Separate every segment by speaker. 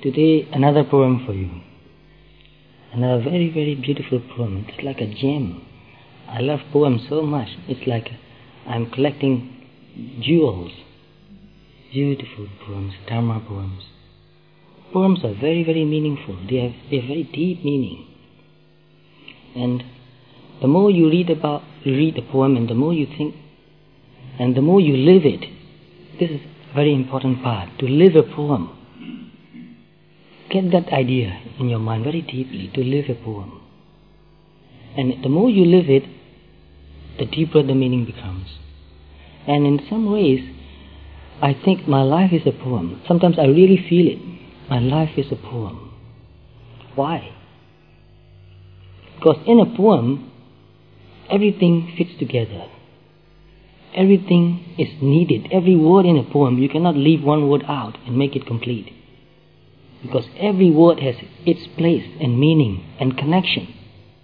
Speaker 1: Today, another poem for you. Another very, very beautiful poem. It's like a gem. I love poems so much. It's like I'm collecting jewels. Beautiful poems, Dharma poems. Poems are very, very meaningful. They have very deep meaning. And the more you read a poem, and the more you think, and the more you live it. This is a very important part, to live a poem. Get that idea in your mind very deeply, to live a poem. And the more you live it, the deeper the meaning becomes. And in some ways, I think my life is a poem. Sometimes I really feel it. My life is a poem. Why? Because in a poem, everything fits together. Everything is needed. Every word in a poem, you cannot leave one word out and make it complete. Because every word has its place and meaning and connection.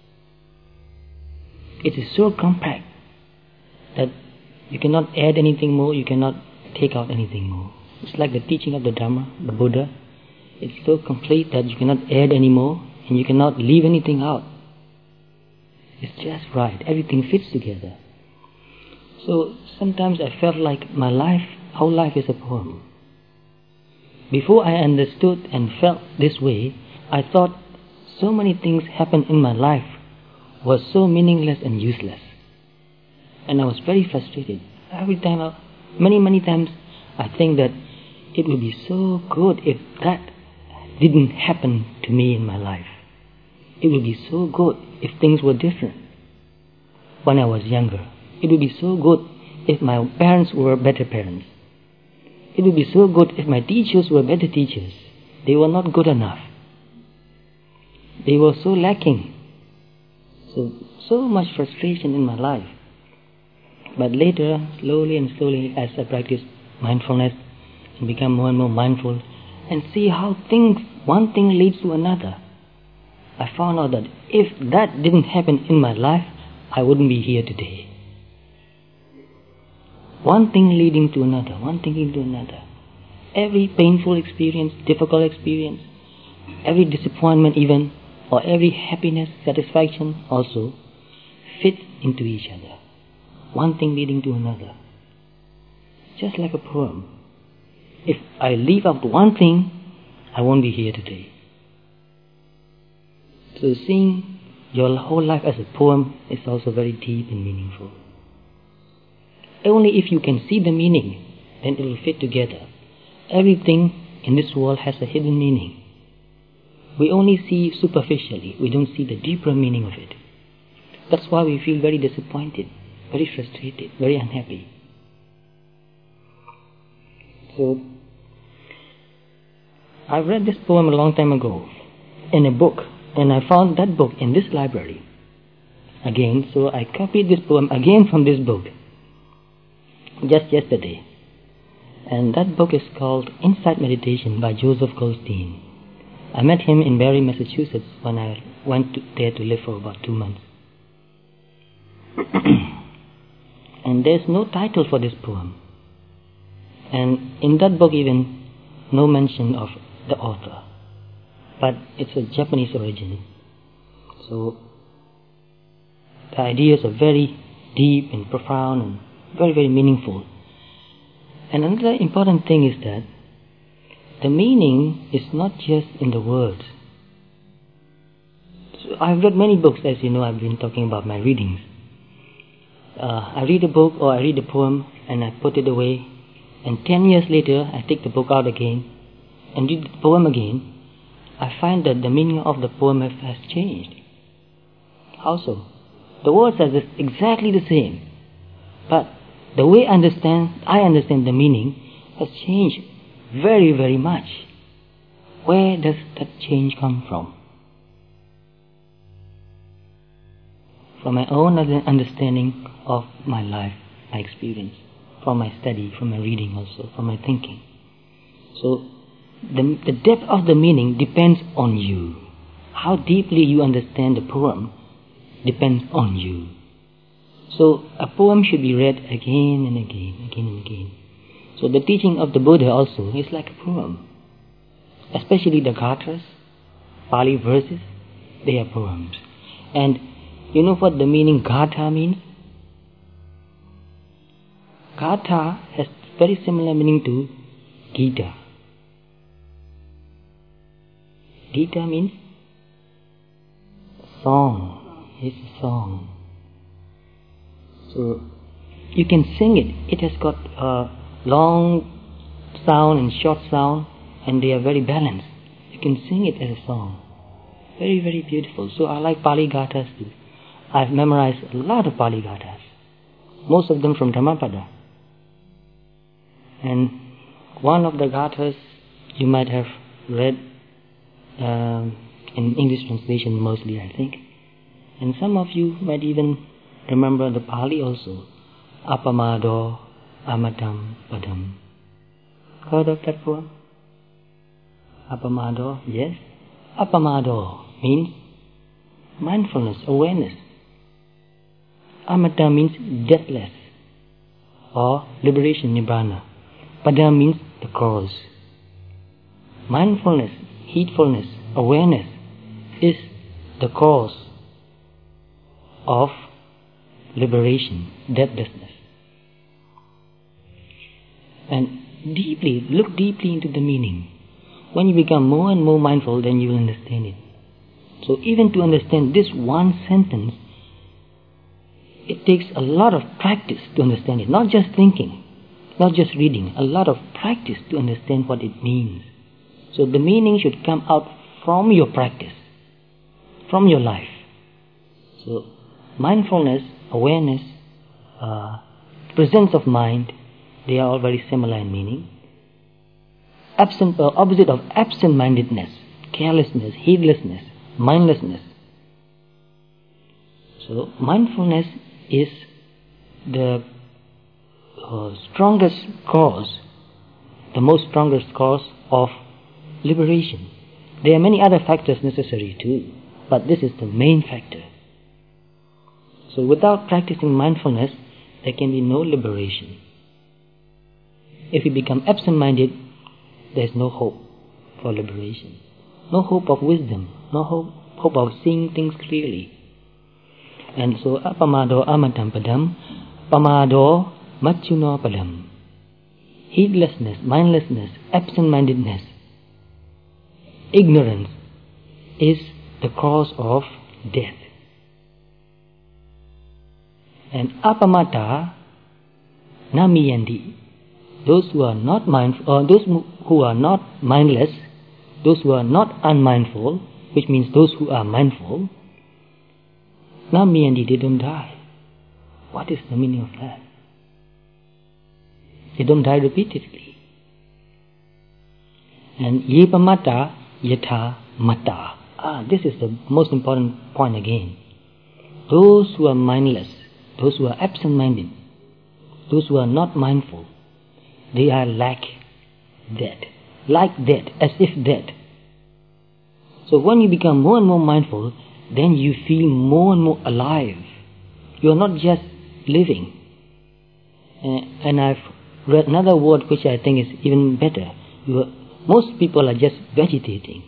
Speaker 1: It is so compact that you cannot add anything more, you cannot take out anything more. It's like the teaching of the Dharma, the Buddha. It's so complete that you cannot add any more and you cannot leave anything out. It's just right. Everything fits together. So sometimes I felt like my life, whole life is a poem. Before I understood and felt this way, I thought so many things happened in my life were so meaningless and useless. And I was very frustrated. Every time, many times, I think that it would be so good if that didn't happen to me in my life. It would be so good if things were different when I was younger. It would be so good if my parents were better parents. It would be so good if my teachers were better teachers. They were not good enough. They were so lacking. So much frustration in my life. But later, slowly and slowly, as I practiced mindfulness and become more and more mindful and see how one thing leads to another, I found out that if that didn't happen in my life, I wouldn't be here today. One thing leading to another, one thing leading to another. Every painful experience, difficult experience, every disappointment even, or every happiness, satisfaction also, fit into each other. One thing leading to another. Just like a poem. If I leave out one thing, I won't be here today. So seeing your whole life as a poem is also very deep and meaningful. Only if you can see the meaning, then it will fit together. Everything in this world has a hidden meaning. We only see superficially. We don't see the deeper meaning of it. That's why we feel very disappointed, very frustrated, very unhappy. So, I read this poem a long time ago in a book, and I found that book in this library again. So I copied this poem again from this book just yesterday. And that book is called Insight Meditation by Joseph Goldstein. I met him in Barre, Massachusetts when I went there to live for about 2 months. And there's no title for this poem. And in that book even, no mention of the author. But it's a Japanese origin. So, the ideas are very deep and profound and very, very meaningful. And another important thing is that the meaning is not just in the words. So I've read many books, as you know. I've been talking about my readings. I read a book or I read a poem and I put it away, and 10 years later I take the book out again and read the poem again. I find that the meaning of the poem has changed. How so? The words are exactly the same, but the way I understand the meaning has changed very, very much. Where does that change come from? From my own understanding of my life, my experience, from my study, from my reading also, from my thinking. So, the depth of the meaning depends on you. How deeply you understand the poem depends on you. So a poem should be read again and again, again and again. So the teaching of the Buddha also is like a poem. especially the gathas, Pali verses, they are poems. And you know what the meaning gatha means? Gatha has very similar meaning to Gita. Gita means song. It's a song. So you can sing it. It has got a long sound and short sound, and they are very balanced. You can sing it as a song. Very, very beautiful. So I like Pali Gathas too. I've memorized a lot of Pali Gathas. Most of them from Dhammapada. And one of the Gathas you might have read in English translation mostly, I think. And some of you might even remember the Pali also. Apamado Amatam Padam. Heard of that poem? Apamado, yes. Apamado means mindfulness, awareness. Amata means deathless or liberation, Nibbana. Padam means the cause. Mindfulness, heedfulness, awareness is the cause of liberation, deathlessness. And look deeply into the meaning. When you become more and more mindful, then you will understand it. So even to understand this one sentence, it takes a lot of practice to understand it. Not just thinking, not just reading, a lot of practice to understand what it means. So the meaning should come out from your practice, from your life. So mindfulness, awareness, presence of mind, they are all very similar in meaning. Opposite of absent-mindedness, carelessness, heedlessness, mindlessness. So mindfulness is the strongest cause, the most strongest cause of liberation. There are many other factors necessary too, but this is the main factor. So without practicing mindfulness, there can be no liberation. If we become absent-minded, there is no hope for liberation. No hope of wisdom, no hope of seeing things clearly. And so apamado amatam padam, pamado machuno padam. Heedlessness, mindlessness, absent-mindedness, ignorance is the cause of death. And apamata namiyandi. Those who are not mindful, or those who are not mindless, those who are not unmindful, which means those who are mindful, namiyandi, they don't die. What is the meaning of that? They don't die repeatedly. And yepamata yatha mata. This is the most important point again. Those who are mindless, those who are absent-minded, those who are not mindful, they are like dead, as if dead. So when you become more and more mindful, then you feel more and more alive. You are not just living. And I've read another word which I think is even better. Most people are just vegetating,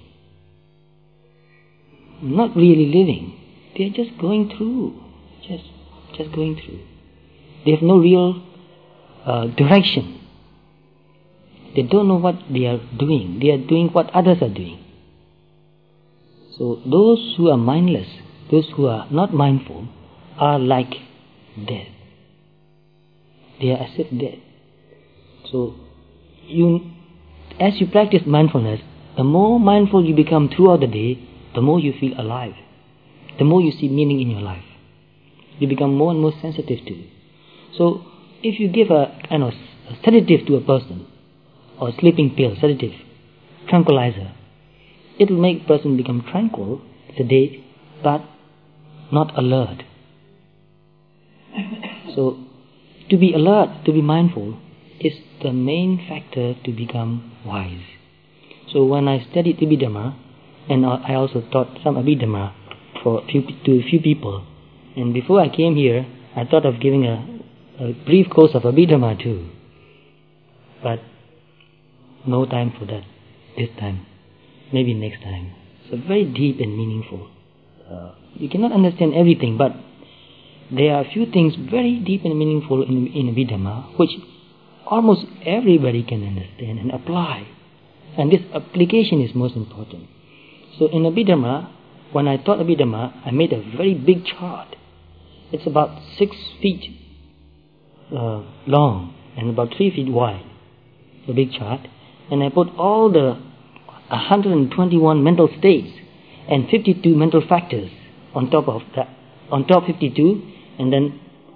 Speaker 1: not really living. They are just going through, just going through. They have no real direction. They don't know what they are doing. They are doing what others are doing. So those who are mindless, those who are not mindful, are like dead. They are as if dead. So as you practice mindfulness, the more mindful you become throughout the day, the more you feel alive. The more you see meaning in your life. You become more and more sensitive to it. So if you give a sedative to a person, or sleeping pill, sedative, tranquilizer, it will make a person become tranquil, sedate, but not alert. So to be alert, to be mindful, is the main factor to become wise. So when I studied Abhidhamma, and I also taught some Abhidhamma to a few people, and before I came here, I thought of giving a brief course of Abhidhamma too. But no time for that this time. maybe next time. So very deep and meaningful. You cannot understand everything, but there are a few things very deep and meaningful in Abhidhamma, which almost everybody can understand and apply. And this application is most important. So in Abhidhamma, when I taught Abhidhamma, I made a very big chart. It's about 6 feet long and about 3 feet wide, the big chart. And I put all the 121 mental states and 52 mental factors on top of that, on top 52, and then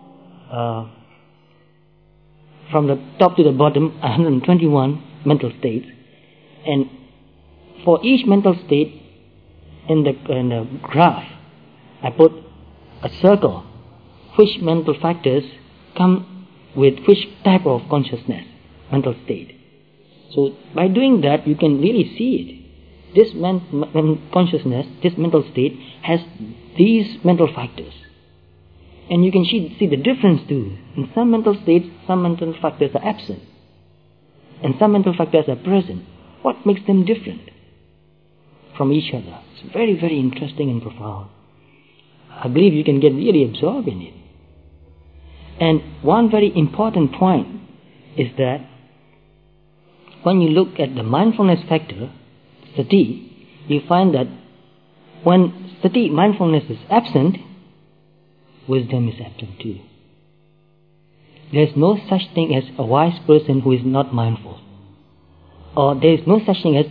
Speaker 1: from the top to the bottom 121 mental states. And for each mental state in the graph, I put a circle which mental factors come with which type of consciousness, mental state. So by doing that, you can really see it. This consciousness, this mental state has these mental factors. And you can see the difference too. In some mental states, some mental factors are absent. And some mental factors are present. What makes them different from each other? It's very, very interesting and profound. I believe you can get really absorbed in it. And one very important point is that when you look at the mindfulness factor, sati, you find that when sati, mindfulness, is absent, wisdom is absent too. There is no such thing as a wise person who is not mindful. Or there is no such thing as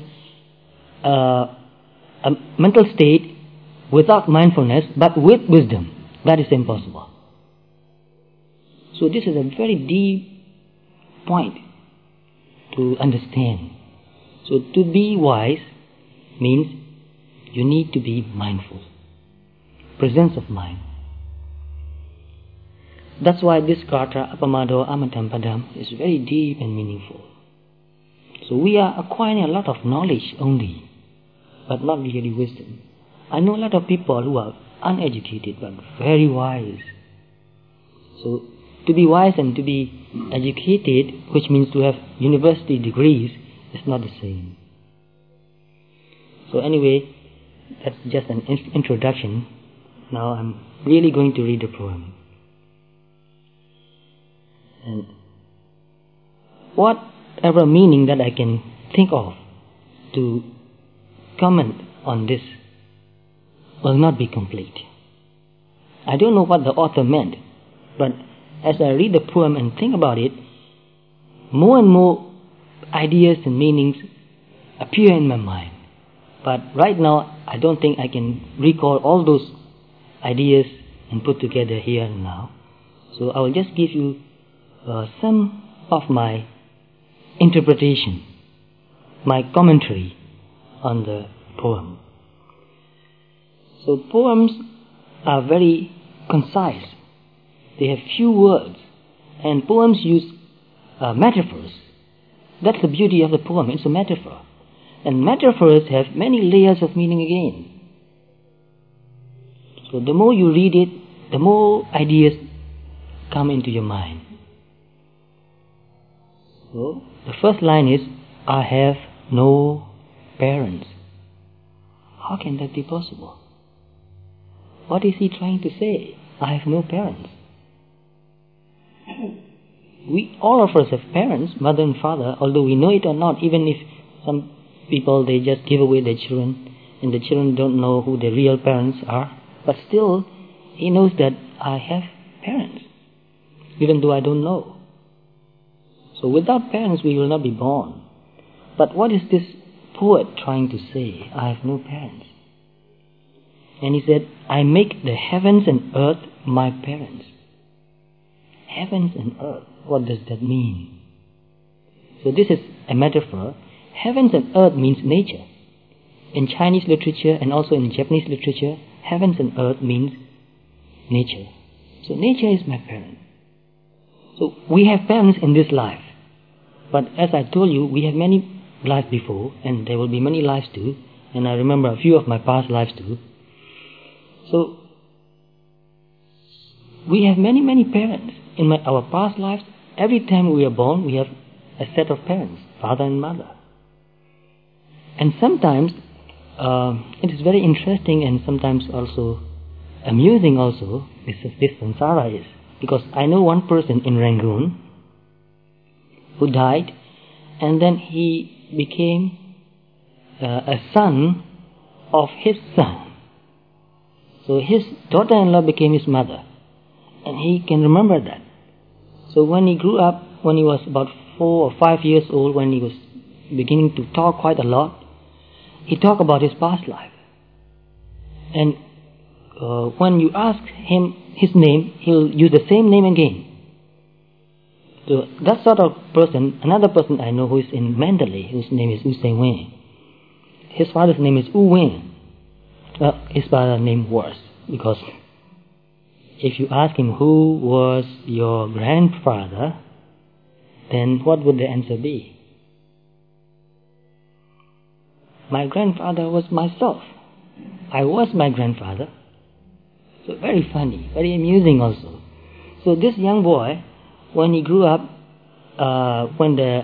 Speaker 1: a mental state without mindfulness but with wisdom. That is impossible. So this is a very deep point to understand. So to be wise means you need to be mindful. Presence of mind. That's why this kata, apamado amatam padam, is very deep and meaningful. So we are acquiring a lot of knowledge only, but not really wisdom. I know a lot of people who are uneducated but very wise. So to be wise and to be educated, which means to have university degrees, is not the same. So anyway, that's just an introduction. Now I'm really going to read the poem. And whatever meaning that I can think of to comment on this will not be complete. I don't know what the author meant, but as I read the poem and think about it, more and more ideas and meanings appear in my mind. But right now, I don't think I can recall all those ideas and put together here and now. So I will just give you some of my interpretation, my commentary on the poem. So poems are very concise. They have few words, and poems use metaphors. That's the beauty of the poem. It's a metaphor. And metaphors have many layers of meaning again. So the more you read it, the more ideas come into your mind. So the first line is, I have no parents. How can that be possible? What is he trying to say? I have no parents. All of us have parents, mother and father, although we know it or not, even if some people, they just give away their children, and the children don't know who their real parents are, but still, he knows that I have parents, even though I don't know. So without parents, we will not be born. But what is this poet trying to say? I have no parents. And he said, I make the heavens and earth my parents. Heavens and earth, what does that mean? So this is a metaphor. Heavens and earth means nature. In Chinese literature and also in Japanese literature, heavens and earth means nature. So nature is my parent. So we have parents in this life. But as I told you, we have many lives before, and there will be many lives too. And I remember a few of my past lives too. So we have many, many parents. In our past lives, every time we are born, we have a set of parents, father and mother. And sometimes it is very interesting and sometimes also amusing also, this samsara is. Because I know one person in Rangoon who died, and then he became a son of his son. So his daughter-in-law became his mother, and he can remember that. So when he grew up, when he was about 4 or 5 years old, when he was beginning to talk quite a lot, he talked about his past life. And when you ask him his name, he'll use the same name again. So that sort of person, another person I know who is in Mandalay, whose name is U Se Wen. His father's name is U Wen. His father's name was, because if you ask him who was your grandfather, then what would the answer be? My grandfather was myself. I was my grandfather. So very funny, very amusing also. So this young boy, when he grew up, when the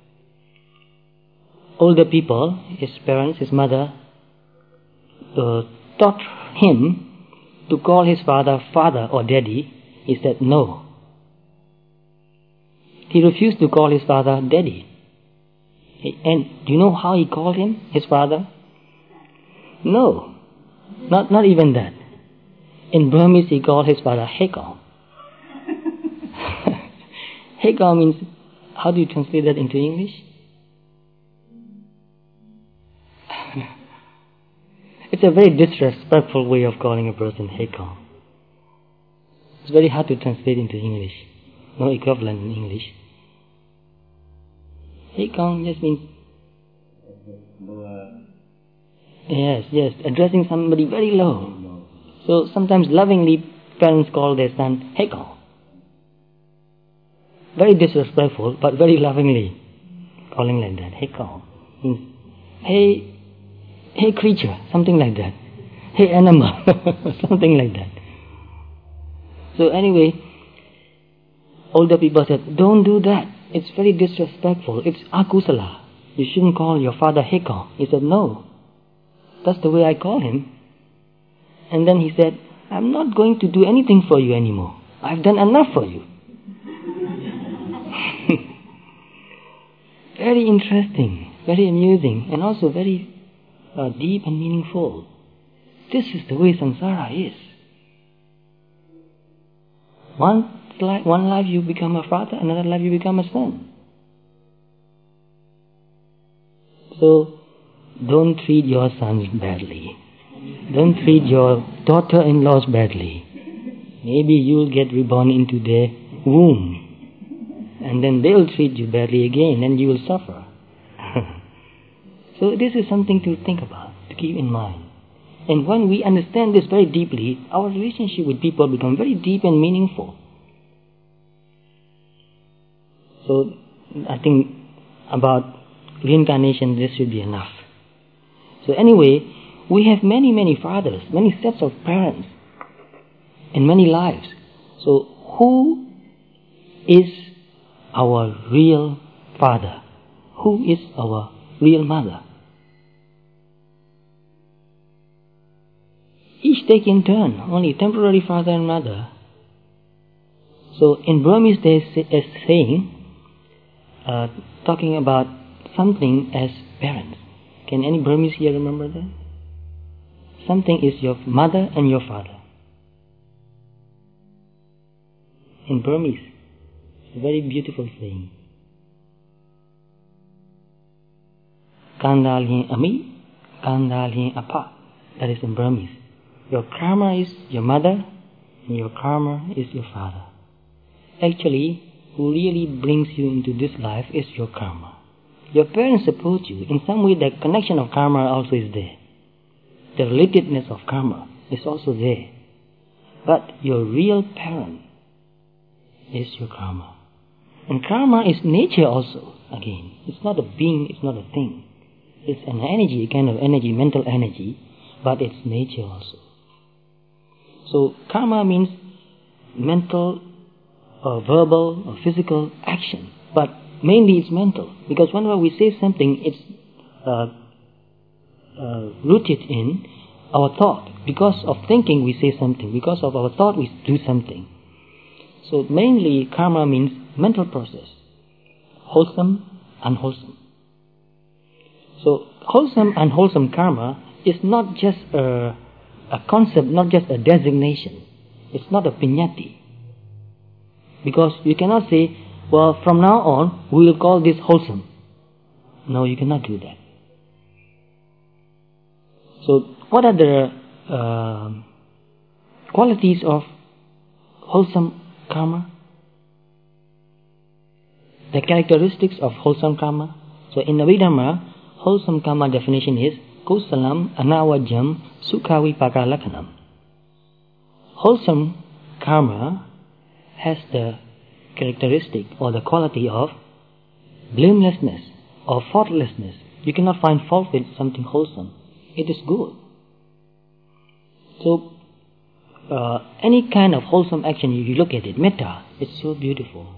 Speaker 1: older people, his parents, his mother, taught him to call his father father or daddy, he said no. He refused to call his father daddy. And do you know how he called him, his father? No, not even that. In Burmese, he called his father Hekong. Hekong means, how do you translate that into English? It's a very disrespectful way of calling a person Hekong. It's very hard to translate into English. No equivalent in English. Hekong just means, yes, addressing somebody very low. So sometimes lovingly parents call their son Hekong. Very disrespectful, but very lovingly calling like that. Hekong means, hey creature, something like that. Hey animal, something like that. So anyway, older people said, don't do that. It's very disrespectful. It's akusala. You shouldn't call your father Hekong. He said, no. That's the way I call him. And then he said, I'm not going to do anything for you anymore. I've done enough for you. Very interesting, very amusing, and also very deep and meaningful. This is the way samsara is. One life you become a father, another life you become a son. So, don't treat your sons badly. Don't treat your daughter-in-laws badly. Maybe you'll get reborn into their womb. And then they'll treat you badly again, and you will suffer. So this is something to think about, to keep in mind. And when we understand this very deeply, our relationship with people become very deep and meaningful. So I think about reincarnation, this should be enough. So anyway, we have many fathers, many sets of parents, and many lives. So who is our real father? Who is our real mother? Each take in turn, only temporary father and mother. So in Burmese there is a saying, talking about something as parents. Can any Burmese here remember that? Something is your mother and your father. In Burmese, it's a very beautiful saying. Kandalhin Ami, Kandalhin Apa. That is in Burmese. Your karma is your mother, and your karma is your father. Actually, who really brings you into this life is your karma. Your parents support you. In some way, the connection of karma also is there. The relatedness of karma is also there. But your real parent is your karma. And karma is nature also, again. It's not a being, it's not a thing. It's an energy, a kind of energy, mental energy, but it's nature also. So karma means mental or verbal or physical action, but mainly it's mental, because whenever we say something, it's rooted in our thought. Because of thinking we say something. Because of our thought we do something. So mainly karma means mental process. Wholesome, unwholesome. So wholesome, unwholesome karma is not just a concept, not just a designation. It's not a piñati. Because you cannot say, well, from now on we will call this wholesome. No, you cannot do that. So what are the qualities of wholesome karma? The characteristics of wholesome karma. So in Abhidhamma, wholesome karma definition is kusalam anavajam sukhavipaka lakhanam. Wholesome karma has the characteristic or the quality of blamelessness or faultlessness. You cannot find fault with something wholesome. It is good. So any kind of wholesome action, if you look at it, metta, it's so beautiful,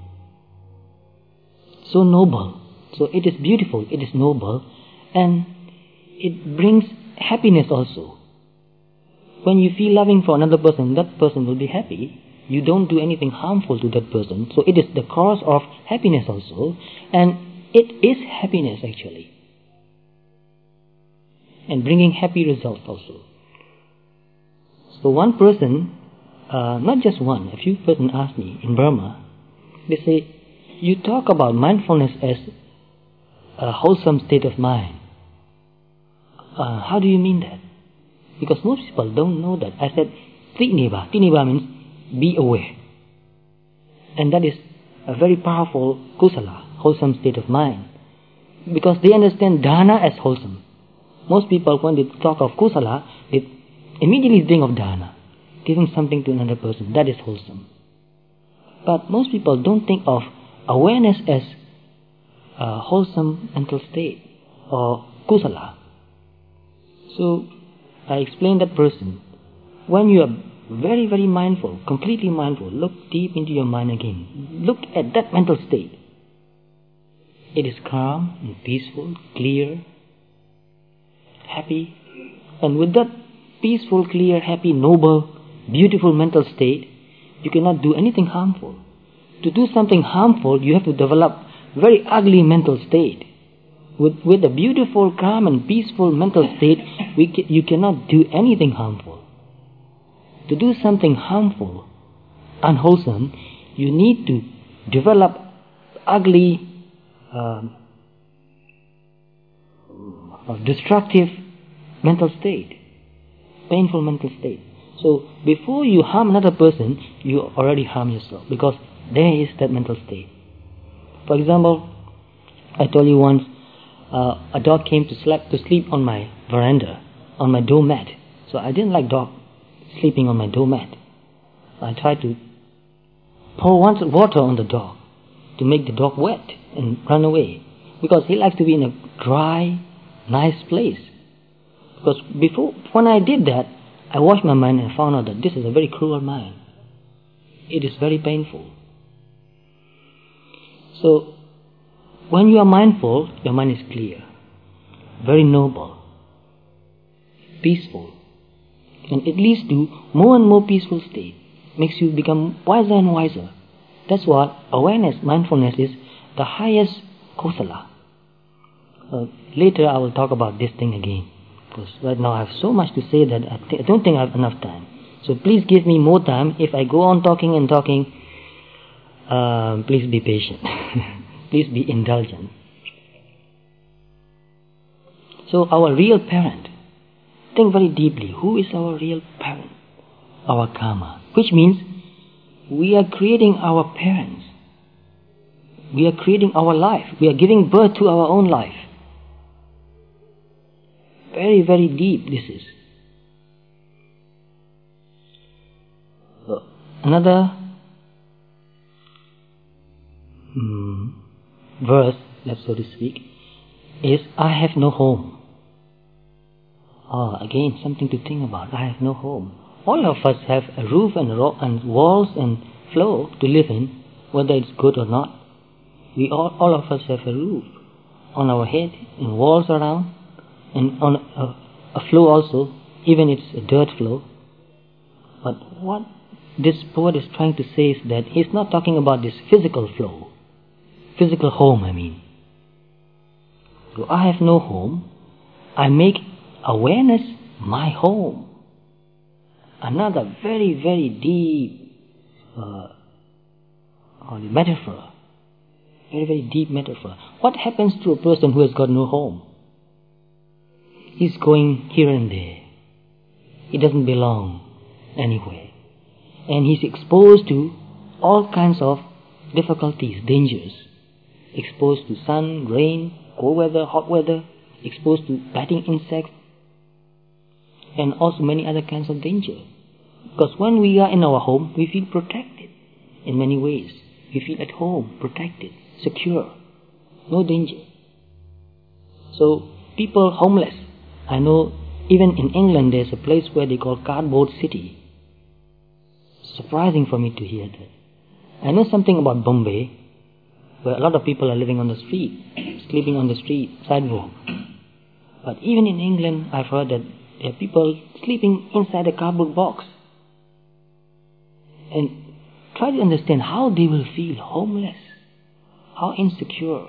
Speaker 1: so noble. So it is beautiful, it is noble, and it brings happiness also. When you feel loving for another person, that person will be happy. You don't do anything harmful to that person. So it is the cause of happiness also, and it is happiness actually, and bringing happy results also. So one person, not just one, a few persons asked me in Burma, they say, you talk about mindfulness as a wholesome state of mind. How do you mean that? Because most people don't know that. I said, Trineba. Trineba means be aware. And that is a very powerful kusala, wholesome state of mind. Because they understand dana as wholesome. Most people, when they talk of kusala, they immediately think of dana, giving something to another person. That is wholesome. But most people don't think of awareness as a wholesome mental state or kusala. So I explained that person, when you are very, very mindful, completely mindful, look deep into your mind again. Look at that mental state. It is calm and peaceful, clear, happy. And with that peaceful, clear, happy, noble, beautiful mental state, you cannot do anything harmful. To do something harmful, you have to develop very ugly mental state. With a beautiful, calm and peaceful mental state, you cannot do anything harmful. To do something harmful, unwholesome, you need to develop ugly, destructive mental state, painful mental state. So before you harm another person, you already harm yourself, because there is that mental state. For example, I told you once, a dog came to sleep on my veranda, on my doormat. So I didn't like dog sleeping on my doormat. I tried to pour water on the dog to make the dog wet and run away, because he likes to be in a dry, nice place. Because when I did that, I washed my mind and found out that this is a very cruel mind. It is very painful. So when you are mindful, your mind is clear, very noble, peaceful, and it leads to more and more peaceful state, makes you become wiser and wiser. That's what awareness, mindfulness is, the highest kusala. Later I will talk about this thing again, because right now I have so much to say that I don't think I have enough time. So please give me more time. If I go on talking and talking, please be patient. Please be indulgent. So our real parent, think very deeply, who is our real parent? Our karma. Which means we are creating our parents. We are creating our life. We are giving birth to our own life. Very, very deep this is. Another verse, so to speak, is I have no home. Again, something to think about. I have no home. All of us have a roof and walls and floor to live in, whether it's good or not. All of us have a roof on our head and walls around, and on a flow also, even it's a dirt flow. But what this poet is trying to say is that he's not talking about this physical flow, physical home, I mean. So I have no home. I make awareness my home. Another very, very deep metaphor. Very, very deep metaphor. What happens to a person who has got no home? He's going here and there. He doesn't belong anywhere. And he's exposed to all kinds of difficulties, dangers. Exposed to sun, rain, cold weather, hot weather. Exposed to biting insects. And also many other kinds of danger. Because when we are in our home, we feel protected in many ways. We feel at home, protected, secure, no danger. So people homeless, I know even in England there's a place where they call Cardboard City. Surprising for me to hear that. I know something about Bombay, where a lot of people are living on the street, sleeping on the street, sidewalk. But even in England, I've heard that there are people sleeping inside a cardboard box. And try to understand how they will feel homeless, how insecure,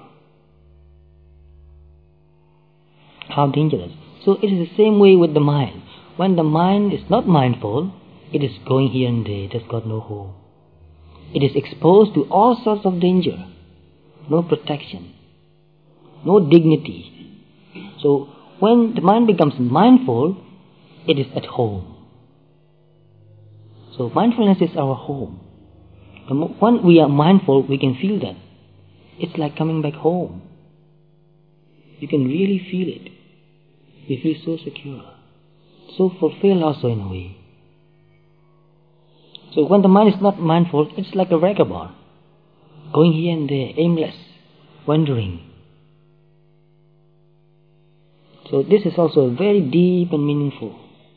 Speaker 1: how dangerous. So it is the same way with the mind. When the mind is not mindful, it is going here and there, it has got no home. It is exposed to all sorts of danger, no protection, no dignity. So when the mind becomes mindful, it is at home. So mindfulness is our home. When we are mindful, we can feel that. It's like coming back home. You can really feel it. You feel so secure, so fulfilled also in a way. So when the mind is not mindful, it's like a vagabond, going here and there, aimless, wandering. So this is also very deep and meaningful.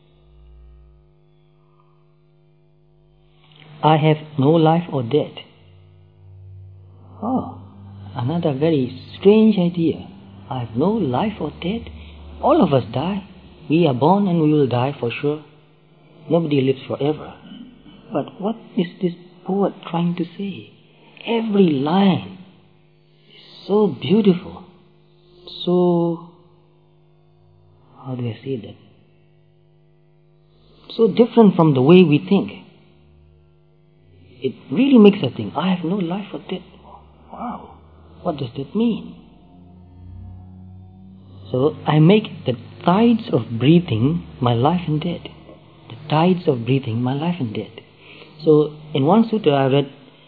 Speaker 1: I have no life or death. Oh, another very strange idea. I have no life or death. All of us die. We are born and we will die for sure. Nobody lives forever. But what is this poet trying to say? Every line is so beautiful, so, how do I say that? So different from the way we think. It really makes us think, I have no life or death. Wow, what does that mean? So I make the tides of breathing my life and death. The tides of breathing my life and death. So in one sutta I read,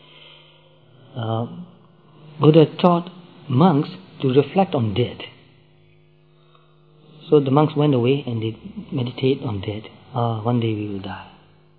Speaker 1: Buddha taught monks to reflect on death. So the monks went away and they meditate on death. One day we will die.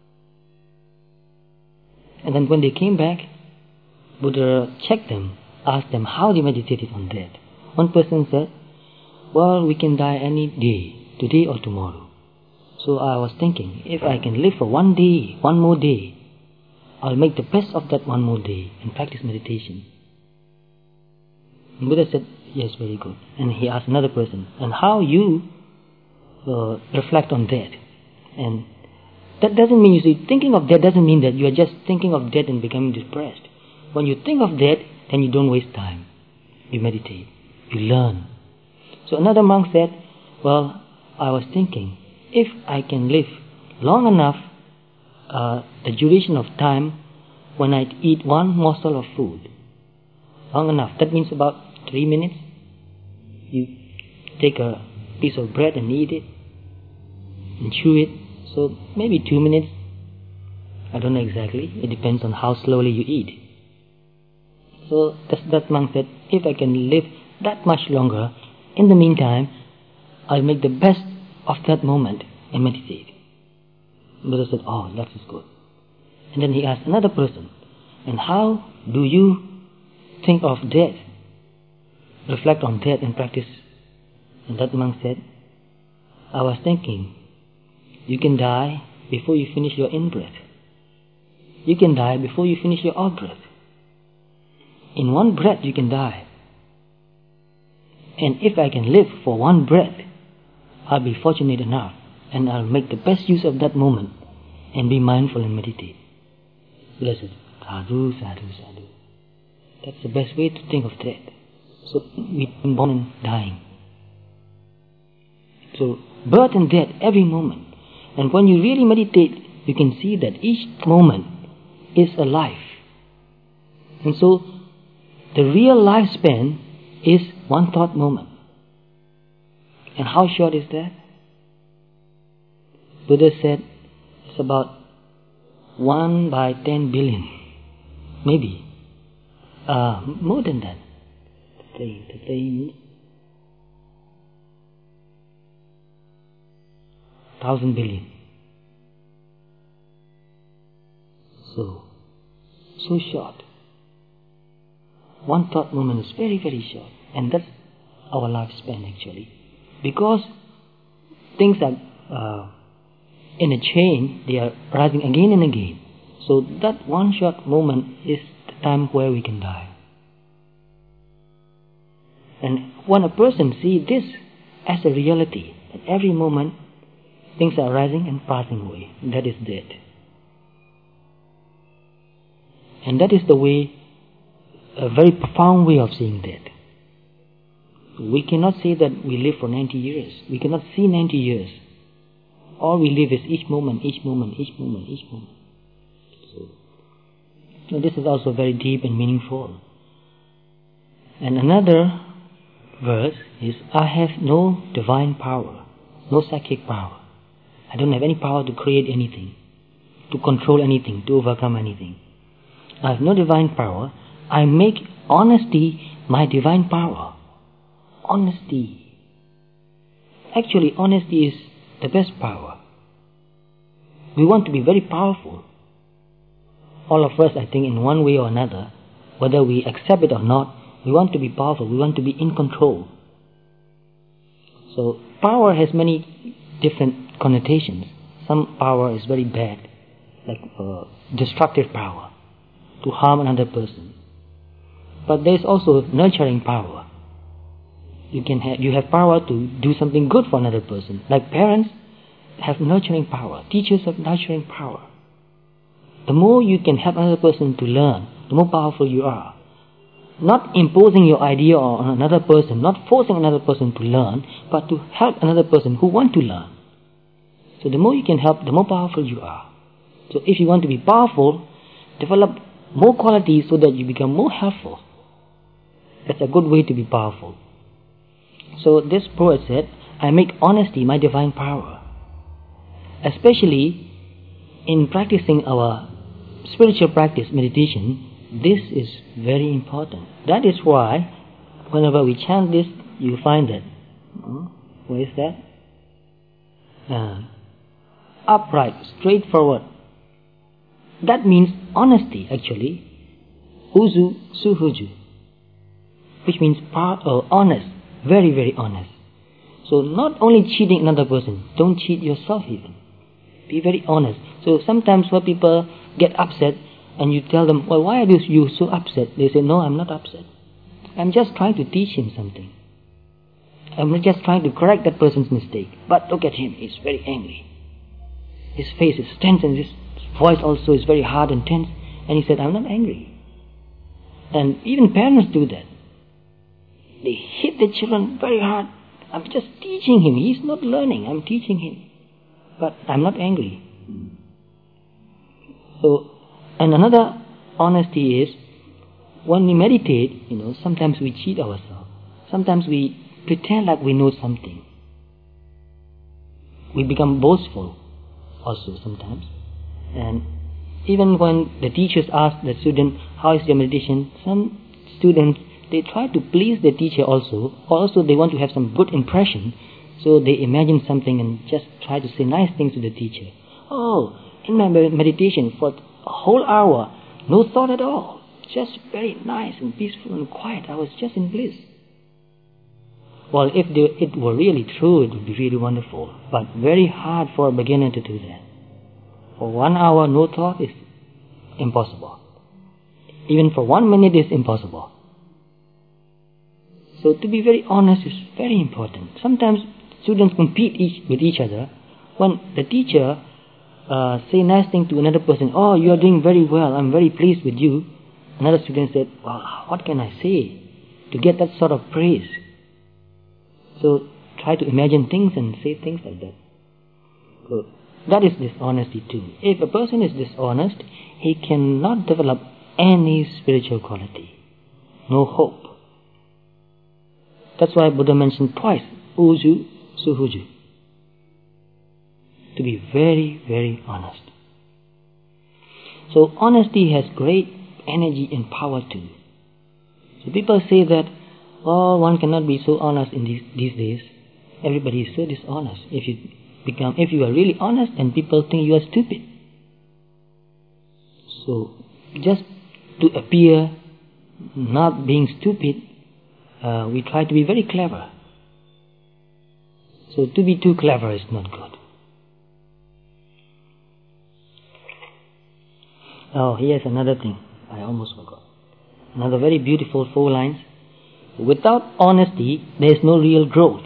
Speaker 1: And then when they came back, Buddha checked them, asked them how they meditated on death. One person said, well, we can die any day, today or tomorrow. So I was thinking, if I can live for one day, one more day, I'll make the best of that one more day and practice meditation. And Buddha said, yes, very good. And he asked another person, and how you reflect on death? And that doesn't mean, you see, thinking of death doesn't mean that you are just thinking of death and becoming depressed. When you think of death, then you don't waste time. You meditate, you learn. So another monk said, well, I was thinking, if I can live long enough, the duration of time when I eat one morsel of food, long enough, that means about 3 minutes. You take a piece of bread and eat it, and chew it, so maybe 2 minutes. I don't know exactly, it depends on how slowly you eat. So that monk said, if I can live that much longer, in the meantime, I'll make the best of that moment and meditate. Buddha said, oh, that is good. And then he asked another person, and how do you think of death? Reflect on death and practice. And that monk said, I was thinking, you can die before you finish your in-breath. You can die before you finish your out-breath. In one breath you can die. And if I can live for one breath, I'll be fortunate enough, and I'll make the best use of that moment and be mindful and meditate. Blessed. Sadhu, sadhu, sadhu. That's the best way to think of that. So we're born and dying. So birth and death every moment. And when you really meditate, you can see that each moment is a life. And so the real lifespan is one thought moment. And how short is that? Buddha said it's about 1 by 10 billion. Maybe. More than that. 1,000 billion. So short. One thought moment is very, very short. And that's our lifespan actually. Because things are in a chain, they are rising again and again. So that one short moment is the time where we can die. And when a person sees this as a reality, at every moment things are rising and passing away, that is death. And that is the way, a very profound way of seeing death. We cannot say that we live for 90 years. We cannot see 90 years. All we live is each moment, each moment, each moment, each moment. So this is also very deep and meaningful. And another verse is, I have no divine power, no psychic power. I don't have any power to create anything, to control anything, to overcome anything. I have no divine power. I make honesty my divine power. Honesty. Actually, honesty is the best power. We want to be very powerful. All of us, I think, in one way or another, whether we accept it or not, we want to be powerful. We want to be in control. So power has many different connotations. Some power is very bad, like destructive power, to harm another person. But there is also nurturing power. You have power to do something good for another person. Like parents have nurturing power. Teachers have nurturing power. The more you can help another person to learn, the more powerful you are. Not imposing your idea on another person, not forcing another person to learn, but to help another person who wants to learn. So the more you can help, the more powerful you are. So if you want to be powerful, develop more qualities so that you become more helpful. That's a good way to be powerful. So this poet said, I make honesty my divine power. Especially in practicing our spiritual practice, meditation, this is very important. That is why whenever we chant this, you find that. Where is that? Upright, straightforward. That means honesty actually. Uzu suhuju. Which means honest. Very, very honest. So not only cheating another person, don't cheat yourself even. Be very honest. So sometimes when people get upset and you tell them, well, why are you so upset? They say, no, I'm not upset. I'm just trying to teach him something. I'm just trying to correct that person's mistake. But look at him, he's very angry. His face is tense and his voice also is very hard and tense. And he said, I'm not angry. And even parents do that. They hit their children very hard. I'm just teaching him. He's not learning. I'm teaching him. But I'm not angry. So, and another honesty is, when we meditate, sometimes we cheat ourselves. Sometimes we pretend like we know something. We become boastful also sometimes. And even when the teachers ask the student, how is your meditation? Some students, they try to please the teacher also. Also, they want to have some good impression. So they imagine something and just try to say nice things to the teacher. Oh, in my meditation for a whole hour, no thought at all. Just very nice and peaceful and quiet. I was just in bliss. Well, if it were really true, it would be really wonderful. But very hard for a beginner to do that. For 1 hour, no thought is impossible. Even for 1 minute is impossible. So to be very honest is very important. Sometimes students compete with each other, when the teacher say nice thing to another person, oh, you are doing very well, I'm very pleased with you. Another student said, well, what can I say to get that sort of praise? So try to imagine things and say things like that. So that is dishonesty too. If a person is dishonest, he cannot develop any spiritual quality. No hope. That's why Buddha mentioned twice, uju, suhuju. To be very, very honest. So honesty has great energy and power too. So people say that, oh, one cannot be so honest in these days. Everybody is so dishonest. If you are really honest, then people think you are stupid. So just to appear not being stupid, we try to be very clever. So to be too clever is not good. Oh, here's another thing. I almost forgot. Another very beautiful 4 lines. Without honesty, there is no real growth.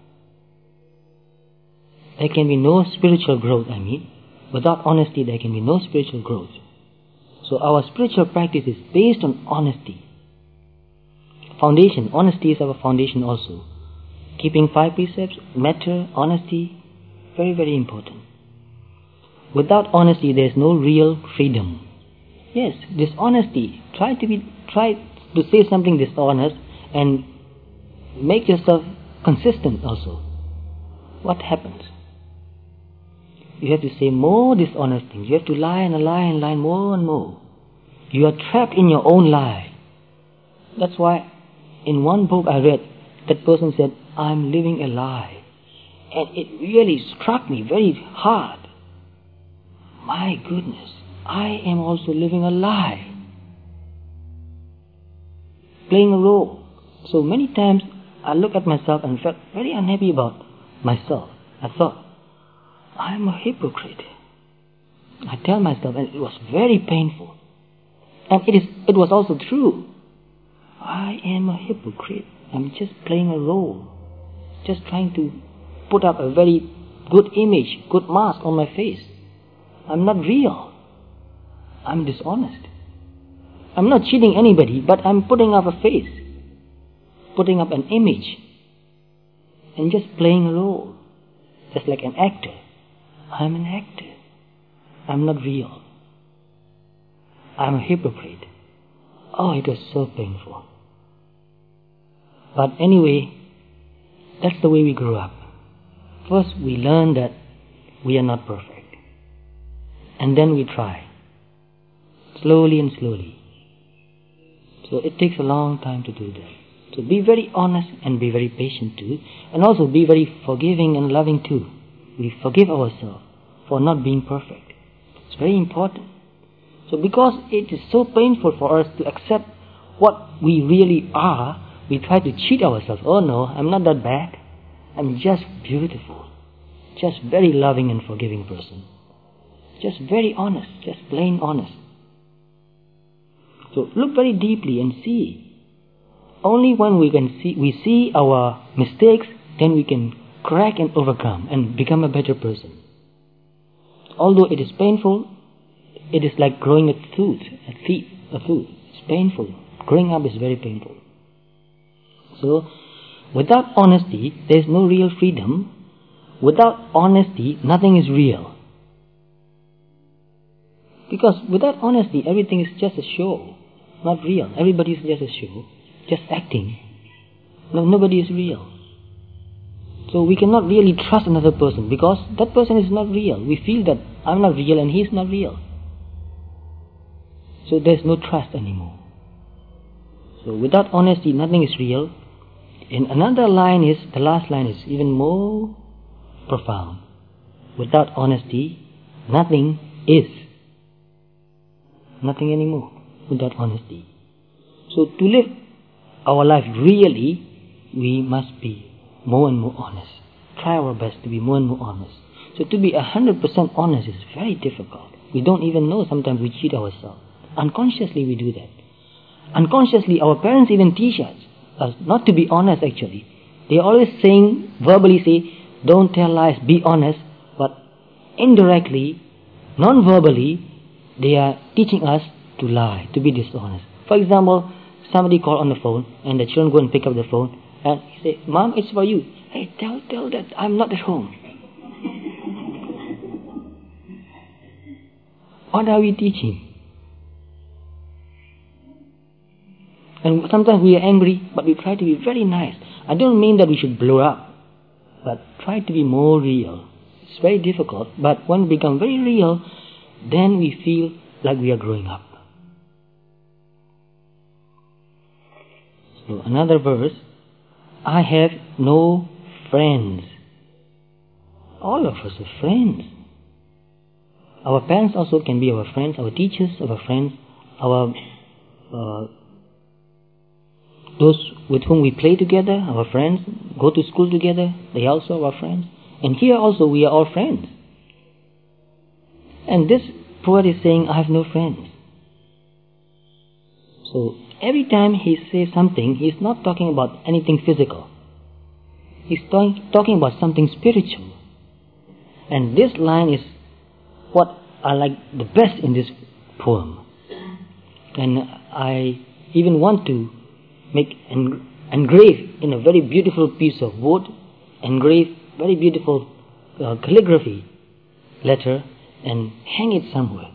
Speaker 1: There can be no spiritual growth, Without honesty, there can be no spiritual growth. So our spiritual practice is based on honesty. Foundation. Honesty is our foundation also. Keeping 5 precepts, metta, honesty, very, very important. Without honesty, there is no real freedom. Yes, dishonesty. Try to say something dishonest and make yourself consistent also. What happens? You have to say more dishonest things. You have to lie and lie and lie more and more. You are trapped in your own lie. That's why in one book I read, that person said, I'm living a lie. And it really struck me very hard. My goodness, I am also living a lie. Playing a role. So many times I look at myself and felt very unhappy about myself. I thought, I'm a hypocrite. I tell myself, and it was very painful. And it was also true. I am a hypocrite. I'm just playing a role. Just trying to put up a very good image, good mask on my face. I'm not real. I'm dishonest. I'm not cheating anybody, but I'm putting up a face, putting up an image, and just playing a role, just like an actor. I'm an actor. I'm not real. I'm a hypocrite. Oh, it was so painful. But anyway, that's the way we grew up. First, we learn that we are not perfect. And then we try. Slowly and slowly. So it takes a long time to do that. So be very honest and be very patient too. And also be very forgiving and loving too. We forgive ourselves for not being perfect. It's very important. So because it is so painful for us to accept what we really are, we try to cheat ourselves. Oh no, I'm not that bad. I'm just beautiful. Just very loving and forgiving person. Just very honest. Just plain honest. So look very deeply and see. Only when we see our mistakes, then we can correct and overcome and become a better person. Although it is painful, it is like growing a tooth. It's painful. Growing up is very painful. So, without honesty, there is no real freedom. Without honesty, nothing is real. Because without honesty, everything is just a show, not real. Everybody is just a show, just acting. Nobody is real. So we cannot really trust another person because that person is not real. We feel that I'm not real and he's not real. So there's no trust anymore. So without honesty, nothing is real. And another line is, the last line is even more profound. Without honesty, nothing is. Nothing anymore without honesty. So to live our life really, we must be more and more honest. Try our best to be more and more honest. So to be 100% honest is very difficult. We don't even know, sometimes we cheat ourselves. Unconsciously we do that. Unconsciously our parents even teach us not to be honest actually. They always verbally say, don't tell lies, be honest, but indirectly, non-verbally, they are teaching us to lie, to be dishonest. For example, somebody call on the phone and the children go and pick up the phone and he say, Mom, it's for you. Hey, tell that I'm not at home. What are we teaching? And sometimes we are angry, but we try to be very nice. I don't mean that we should blow up, but try to be more real. It's very difficult, but when we become very real, then we feel like we are growing up. So another verse, I have no friends. All of us are friends. Our parents also can be our friends, our teachers, our friends, our those with whom we play together, our friends, go to school together, they also are our friends. And here also we are all friends. And this poet is saying, I have no friends. So every time he says something, he's not talking about anything physical. He's talking about something spiritual. And this line is what I like the best in this poem. And I even want to engrave in a very beautiful piece of wood, engrave very beautiful calligraphy letter and hang it somewhere.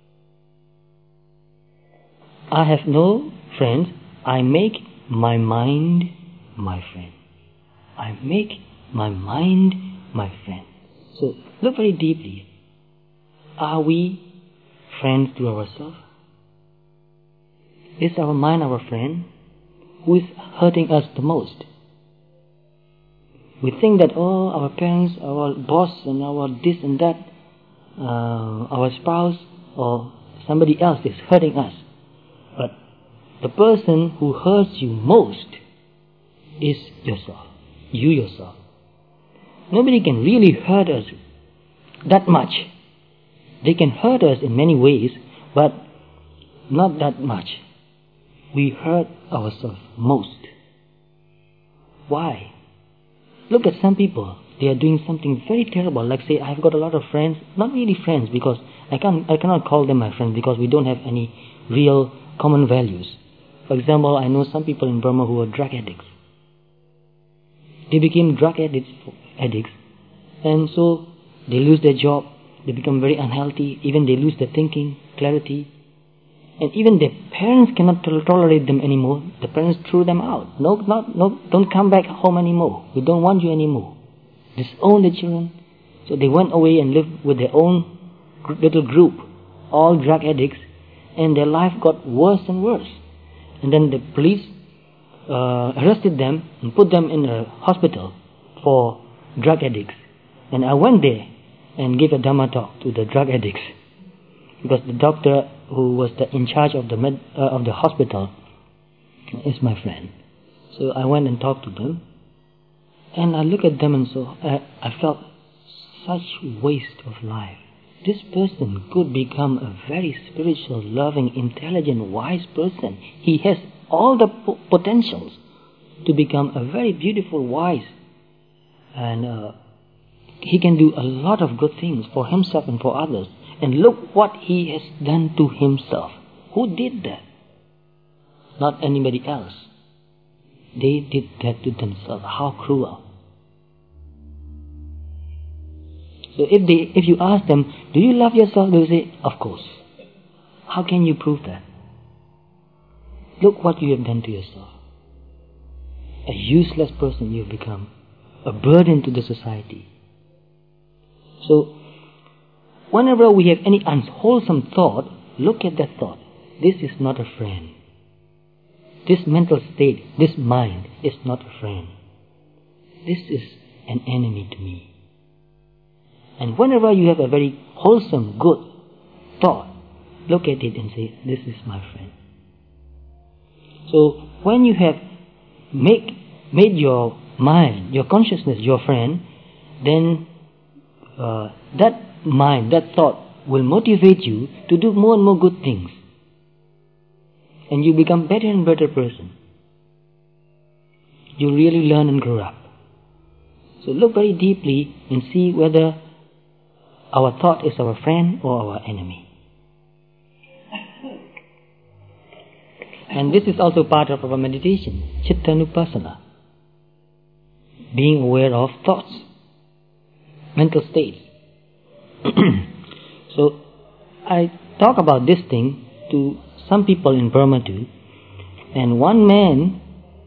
Speaker 1: I have no friends, I make my mind my friend. I make my mind my friend. So look very deeply. Are we friends to ourselves? Is our mind our friend? Who is hurting us the most? We think that, our parents, our boss, and our this and that, our spouse, or somebody else is hurting us. But the person who hurts you most is yourself. You yourself. Nobody can really hurt us that much. They can hurt us in many ways, but not that much. We hurt ourselves most. Why? Look at some people. They are doing something very terrible. Like say, I've got a lot of friends. Not really friends, because I cannot call them my friends because we don't have any real common values. For example, I know some people in Burma who are drug addicts. They became drug addicts, and so they lose their job. They become very unhealthy. Even they lose their thinking, clarity. And even their parents cannot tolerate them anymore. The parents threw them out. No, don't come back home anymore. We don't want you anymore. Disown the children. So they went away and lived with their own little group, all drug addicts, and their life got worse and worse. And then the police arrested them and put them in a hospital for drug addicts. And I went there and gave a Dhamma talk to the drug addicts, because the doctor who was in charge of the hospital is my friend. So I went and talked to them, and I looked at them, and so I felt such waste of life. This person could become a very spiritual, loving, intelligent, wise person. He has all the potentials to become a very beautiful, wise, and he can do a lot of good things for himself and for others. And look what he has done to himself. Who did that? Not anybody else. They did that to themselves. How cruel. So if you ask them, do you love yourself? They will say, of course. How can you prove that? Look what you have done to yourself. A useless person you have become. A burden to the society. So, whenever we have any unwholesome thought, look at that thought. This is not a friend. This mental state, this mind is not a friend. This is an enemy to me. And whenever you have a very wholesome, good thought, look at it and say, this is my friend. So, when you have made your mind, your consciousness your friend, then that mind, that thought will motivate you to do more and more good things. And you become better and better person. You really learn and grow up. So look very deeply and see whether our thought is our friend or our enemy. And this is also part of our meditation, Chittanupassana. Being aware of thoughts, mental states. So I talk about this thing to some people in Burma too. And one man,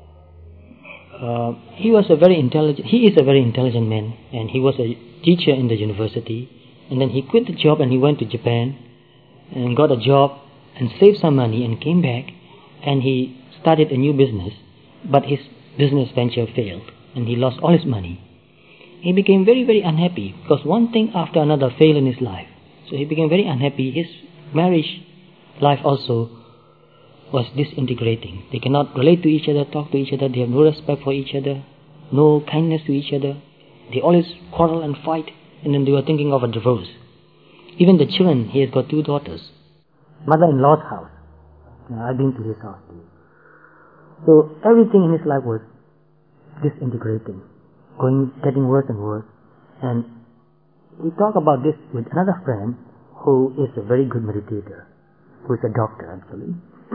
Speaker 1: he is a very intelligent man, and he was a teacher in the university. And then he quit the job and he went to Japan and got a job and saved some money and came back, and he started a new business, but his business venture failed and he lost all his money. He became very, very unhappy because one thing after another failed in his life. So he became very unhappy. His marriage life also was disintegrating. They cannot relate to each other, talk to each other. They have no respect for each other, no kindness to each other. They always quarrel and fight, and then they were thinking of a divorce. Even the children, he has got 2 daughters. Mother-in-law's house. I've been to his house too. So everything in his life was disintegrating, getting worse and worse. And we talk about this with another friend who is a very good meditator, who is a doctor actually.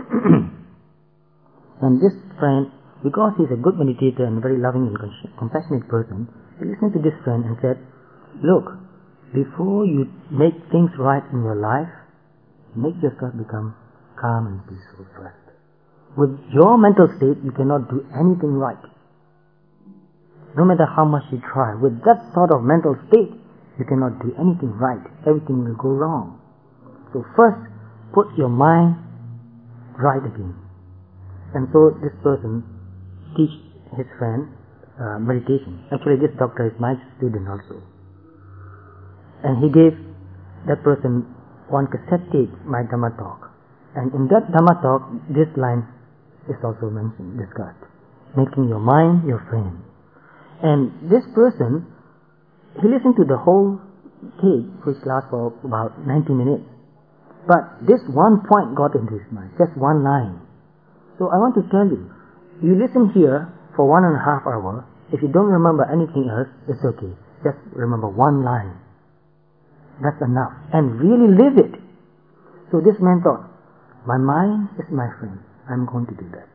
Speaker 1: And this friend, because he's a good meditator and very loving and compassionate person, he listened to this friend and said, look, before you make things right in your life, make yourself become calm and peaceful first. With your mental state, you cannot do anything right. No matter how much you try, with that sort of mental state, you cannot do anything right. Everything will go wrong. So first, put your mind right again. And so this person teach his friend meditation. Actually, this doctor is my student also. And he gave that person one cassette tape, my Dhamma talk. And in that Dhamma talk, this line is also mentioned, discussed. Making your mind your friend. And this person, he listened to the whole tape, which lasts for about 90 minutes. But this one point got into his mind, just one line. So I want to tell you, you listen here for 1.5 hours. If you don't remember anything else, it's okay. Just remember one line. That's enough. And really live it. So this man thought, my mind is my friend. I'm going to do that.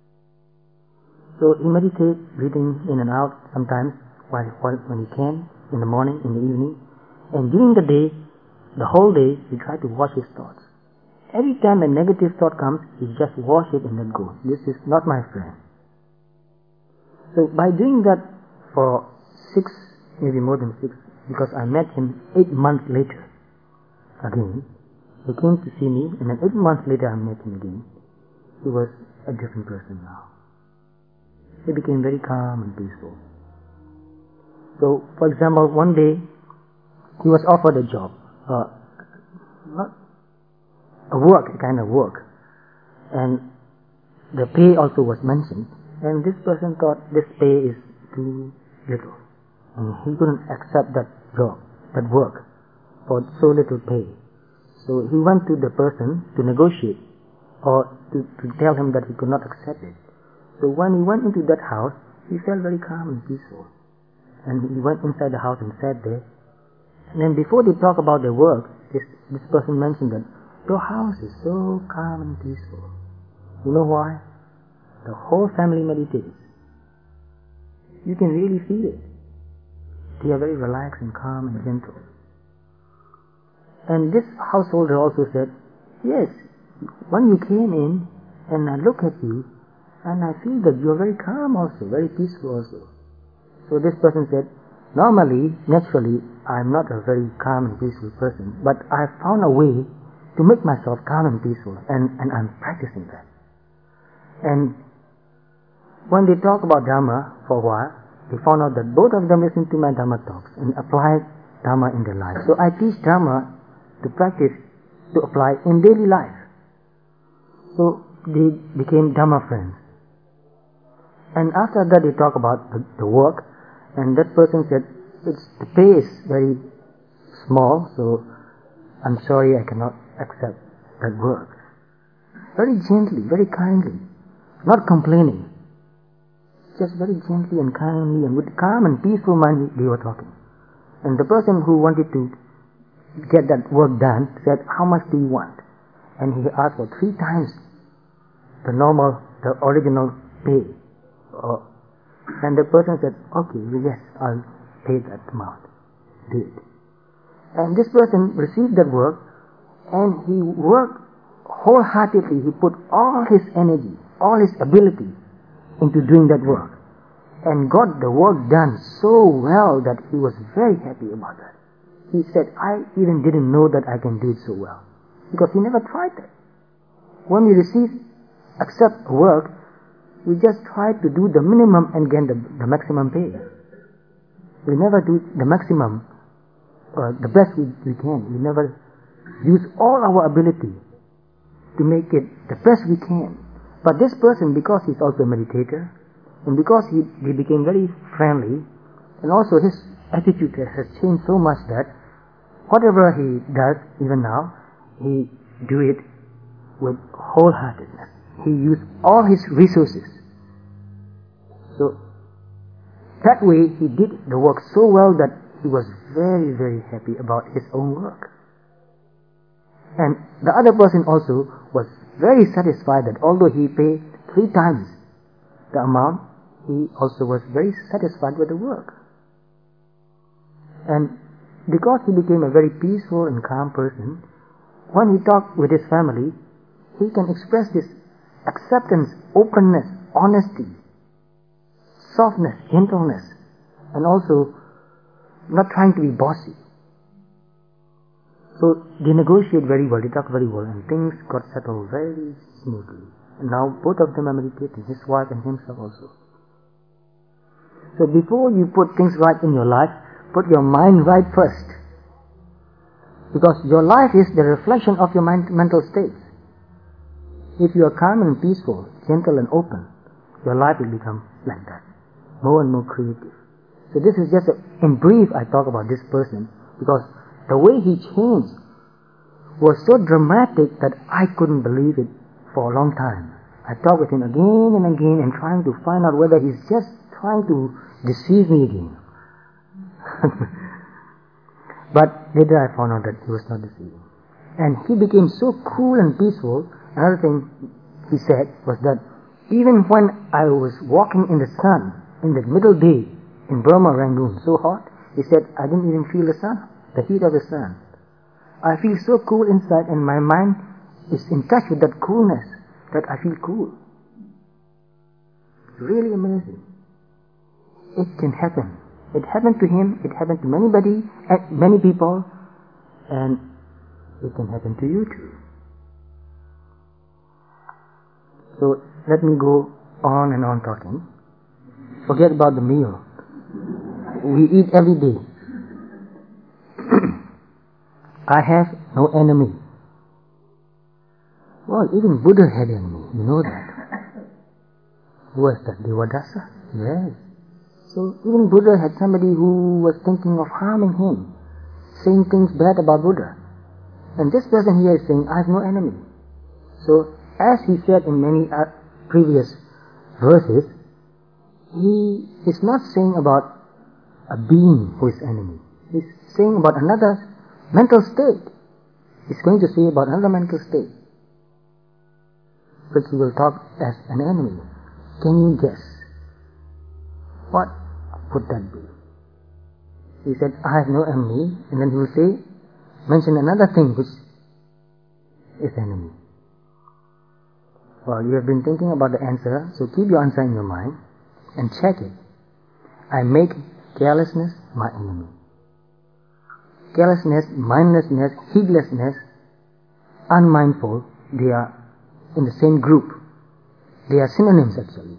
Speaker 1: So he meditates, breathing in and out sometimes when he can, in the morning, in the evening. And during the day, the whole day, he tries to watch his thoughts. Every time a negative thought comes, he just watch it and let go. This is not my friend. So by doing that for 6, maybe more than 6, because I met him 8 months later, again, he came to see me, and then 8 months later I met him again. He was a different person now. He became very calm and peaceful. So, for example, one day, he was offered a job, not a kind of work, and the pay also was mentioned, and this person thought this pay is too little, and he couldn't accept that job, that work, for so little pay. So he went to the person to negotiate, or to tell him that he could not accept it. So when he went into that house, he felt very calm and peaceful. And he went inside the house and sat there. And then before they talk about their work, this person mentioned that your house is so calm and peaceful. You know why? The whole family meditates. You can really feel it. They are very relaxed and calm and gentle. And this householder also said, yes, when you came in and I look at you, and I feel that you are very calm also, very peaceful also. So this person said, normally, naturally, I am not a very calm and peaceful person, but I have found a way to make myself calm and peaceful, and I'm practicing that. And when they talk about Dhamma for a while, they found out that both of them listen to my Dhamma talks and apply Dhamma in their life. So I teach Dhamma to practice, to apply in daily life. So they became Dhamma friends. And after that they talk about the work, and that person said, the pay is very small, so I'm sorry I cannot accept that work. Very gently, very kindly, not complaining. just very gently and kindly and with calm and peaceful mind they were talking. And the person who wanted to get that work done said, how much do you want? And he asked for 3 times the original pay. And the person said, okay, yes, I'll pay that amount. Do it. And this person received that work, and he worked wholeheartedly. He put all his energy, all his ability into doing that work, and got the work done so well that he was very happy about that. He said, I even didn't know that I can do it so well, because he never tried it. When we accept work, we just try to do the minimum and get the maximum pay. We never do the maximum, the best we can. We never use all our ability to make it the best we can. But this person, because he's also a meditator, and because he became very friendly, and also his attitude has changed so much that whatever he does, even now, he do it with wholeheartedness. He used all his resources. So that way he did the work so well that he was very, very happy about his own work. And the other person also was very satisfied that although he paid 3 times the amount, he also was very satisfied with the work. And because he became a very peaceful and calm person, when he talked with his family, he can express this acceptance, openness, honesty, softness, gentleness, and also not trying to be bossy. So they negotiate very well, they talk very well, and things got settled very smoothly. And now both of them are meditating, his wife and himself also. So before you put things right in your life, put your mind right first. Because your life is the reflection of your mental states. If you are calm and peaceful, gentle and open, your life will become like that, more and more creative. So this is just in brief I talk about this person, because the way he changed was so dramatic that I couldn't believe it for a long time. I talked with him again and again and trying to find out whether he's just trying to deceive me again. But later I found out that he was not deceiving. And he became so cool and peaceful. Another thing he said was that even when I was walking in the sun, in the middle day, in Burma, Rangoon, so hot, he said, I didn't even feel the sun, the heat of the sun. I feel so cool inside, and my mind is in touch with that coolness, that I feel cool. Really amazing. It can happen. It happened to him, it happened to many people, and it can happen to you too. So let me go on and on talking. Forget about the meal. We eat every day. I have no enemy. Well, even Buddha had enemy, you know that. Who was that? Devadasa? Yes. So even Buddha had somebody who was thinking of harming him, saying things bad about Buddha. And this person here is saying, I have no enemy. So as he said in many previous verses, he is not saying about a being who is enemy. He's saying about another mental state. He's going to say about another mental state, which he will talk as an enemy. Can you guess? What would that be? He said, I have no enemy, and then he will say, mention another thing which is enemy. Well, you have been thinking about the answer, so keep your answer in your mind and check it. I make carelessness my enemy. Carelessness, mindlessness, heedlessness, unmindful, they are in the same group. They are synonyms actually.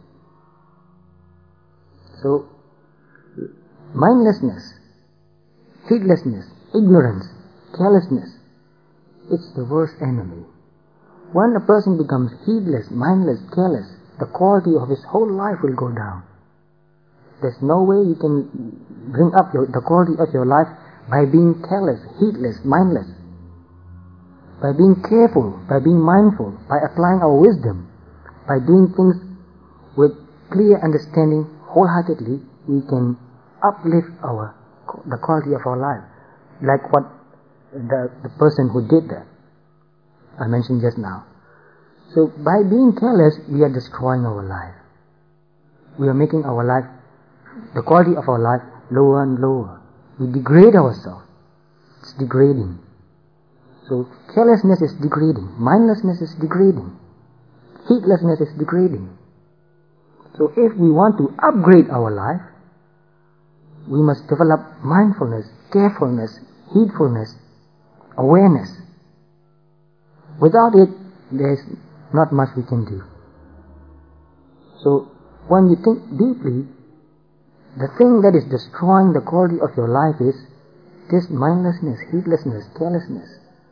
Speaker 1: So, mindlessness, heedlessness, ignorance, carelessness, it's the worst enemy. When a person becomes heedless, mindless, careless, the quality of his whole life will go down. There's no way you can bring up the quality of your life by being careless, heedless, mindless. By being careful, by being mindful, by applying our wisdom, by doing things with clear understanding wholeheartedly, we can uplift the quality of our life, like what the person who did that I mentioned just now. So by being careless, we are destroying our life. We are making our life, the quality of our life, lower and lower. We degrade ourselves. It's degrading. So carelessness is degrading. Mindlessness is degrading. Heedlessness is degrading. So if we want to upgrade our life, we must develop mindfulness, carefulness, heedfulness, awareness. Without it, there is not much we can do. So when you think deeply, the thing that is destroying the quality of your life is this mindlessness, heedlessness, carelessness.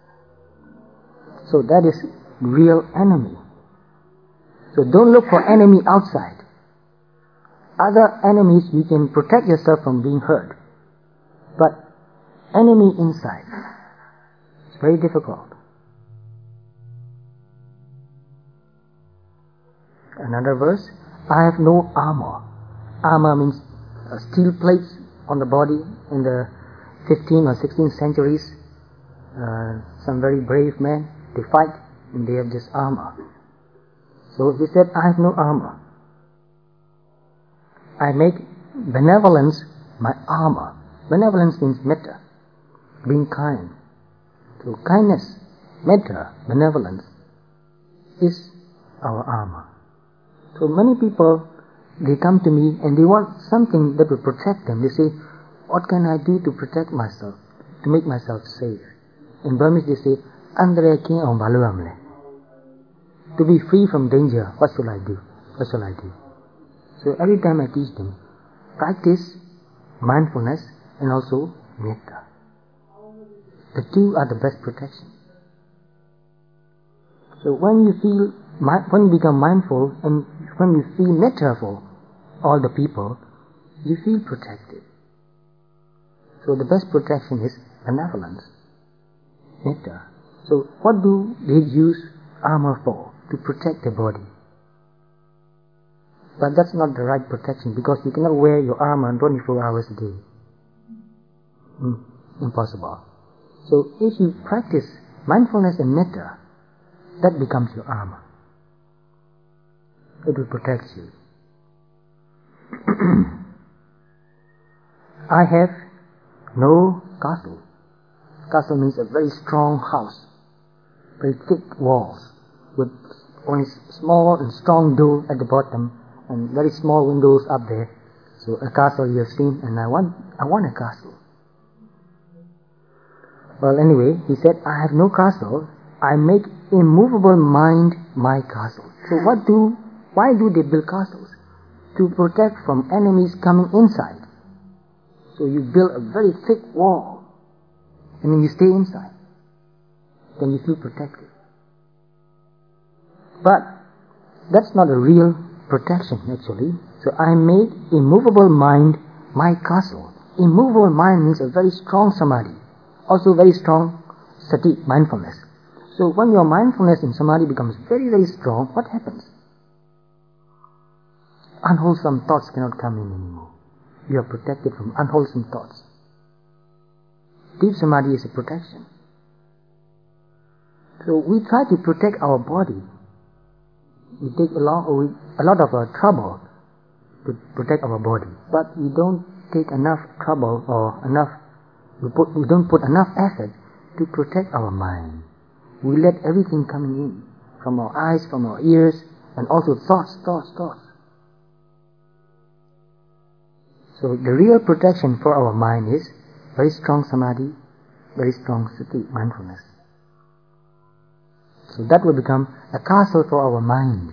Speaker 1: So that is real enemy. So don't look for enemy outside. Other enemies, you can protect yourself from being hurt. But enemy inside, it's very difficult. Another verse, I have no armor. Armor means steel plates on the body. In the 15th or 16th centuries, some very brave men, they fight and they have this armor. So he said, I have no armor. I make benevolence my armor. Benevolence means metta, being kind. So kindness, metta, benevolence is our armor. So many people, they come to me and they want something that will protect them. They say, what can I do to protect myself, to make myself safe? In Burmese they say, Andre king on baluamle. To be free from danger, what shall I do? What shall I do? So every time I teach them, practice mindfulness and also metta. The two are the best protection. So when you become mindful and when you feel metta for all the people, you feel protected. So the best protection is benevolence, metta. So what do they use armor for? To protect the body. But that's not the right protection, because you cannot wear your armor 24 hours a day. Impossible. So if you practice mindfulness and metta, that becomes your armor. It will protect you. I have no castle. Castle means a very strong house, very thick walls, with only small and strong door at the bottom and very small windows up there. So a castle you have seen, and I want a castle. Well, anyway, he said, I have no castle. I make immovable mind my castle. So why do they build castles? To protect from enemies coming inside. So you build a very thick wall, and then you stay inside. Then you feel protected. But that's not a real protection, actually. So I made immovable mind my castle. Immovable mind means a very strong samadhi, also very strong sati, mindfulness. So when your mindfulness in samadhi becomes very, very strong, what happens? Unwholesome thoughts cannot come in anymore. You are protected from unwholesome thoughts. Deep samadhi is a protection. So we try to protect our body. We take a lot of trouble to protect our body, but we don't take enough trouble we don't put enough effort to protect our mind. We let everything coming in from our eyes, from our ears, and also thoughts. So the real protection for our mind is very strong samadhi, very strong sati, mindfulness. So that will become a castle for our mind.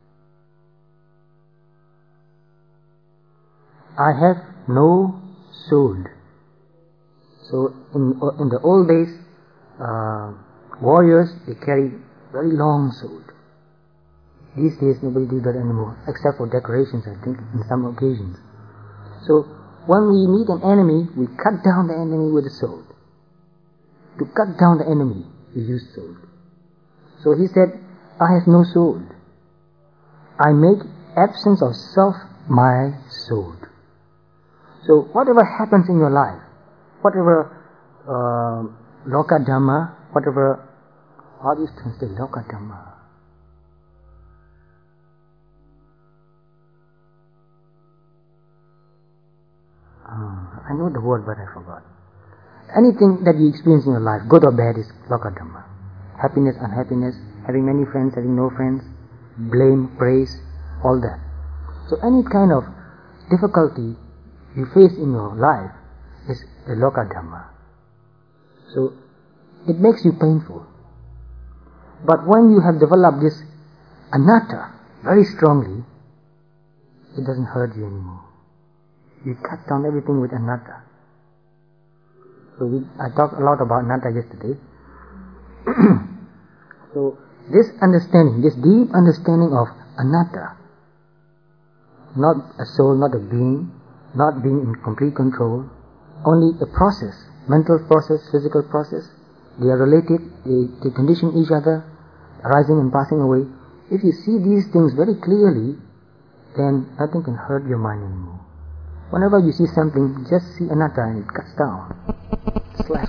Speaker 1: I have no sword. So in the old days, warriors, they carry very long sword. These days nobody does that anymore, except for decorations, I think, in some occasions. So when we meet an enemy, we cut down the enemy with a sword. To cut down the enemy, we use sword. So he said, I have no sword. I make absence of self, my soul. So whatever happens in your life, whatever loka dhamma, whatever, how do you translate loka dhamma? I know the word but I forgot. Anything that you experience in your life, good or bad, is loka dhamma. Happiness, unhappiness, having many friends, having no friends, blame, praise, all that. So any kind of difficulty you face in your life is a loka dhamma. So it makes you painful. But when you have developed this anatta very strongly, it doesn't hurt you anymore. You cut down everything with anatta. So I talked a lot about anatta yesterday. So this understanding, this deep understanding of anatta, not a soul, not a being, not being in complete control, only a process, mental process, physical process. They are related, they condition each other, arising and passing away. If you see these things very clearly, then nothing can hurt your mind anymore. Whenever you see something, just see anatta and it cuts down. Slash.